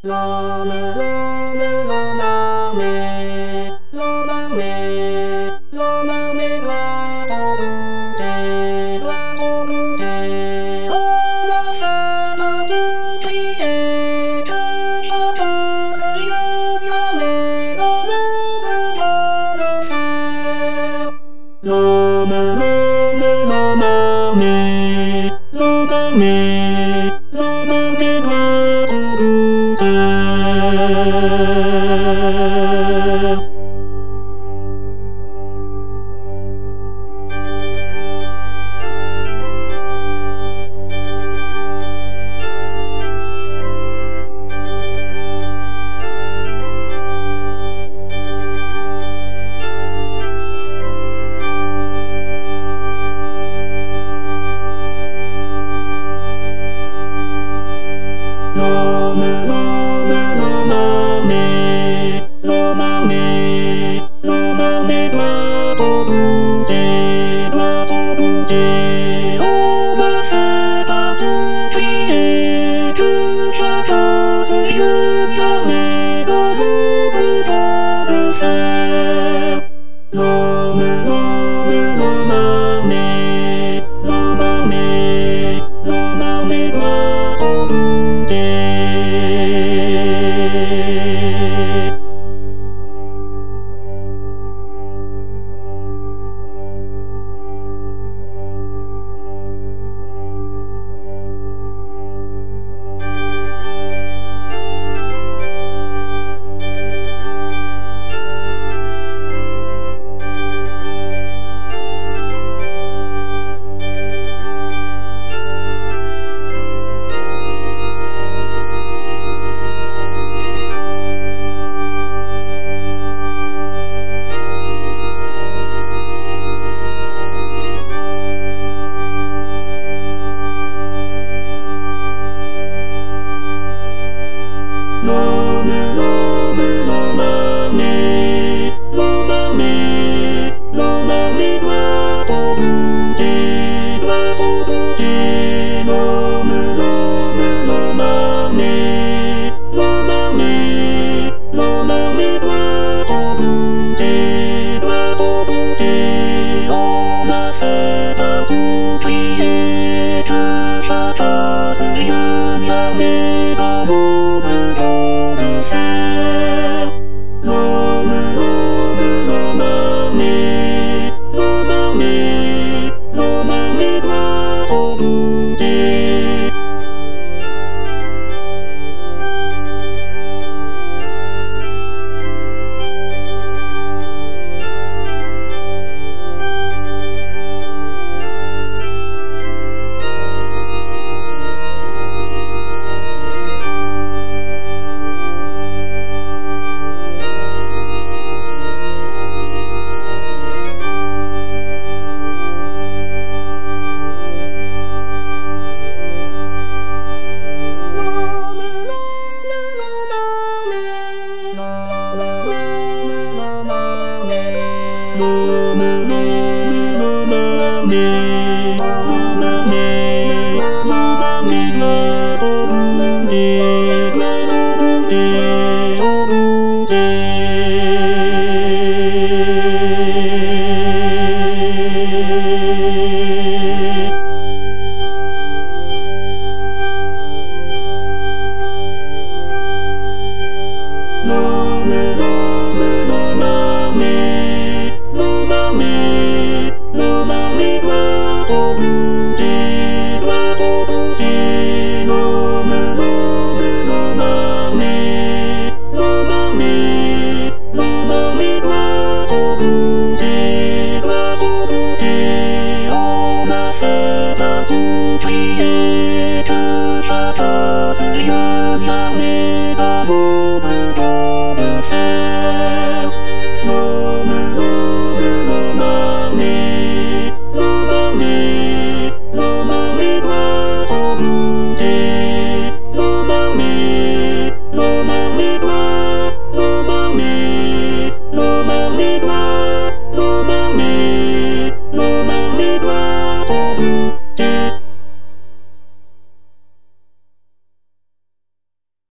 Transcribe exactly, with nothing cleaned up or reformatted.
ロムロムロマメロマメロマメドラトルテドラトルテロマサマトピエクシャカスユヤメロムロムセロムロムロマメロマメロマメドラトルテロムロムロマメロマメロマメドラトルテドラトルテロマセタトピエクシャカスユヤメロムロムセロムロムロマメロマメロマメドラトルテロムロムロマメロマメロマメドラトルテドラトルテロムロムロマメロマメロマメドラトルテドラトルテロマセタトピエクシャカスユヤメロムロマメドラトルテ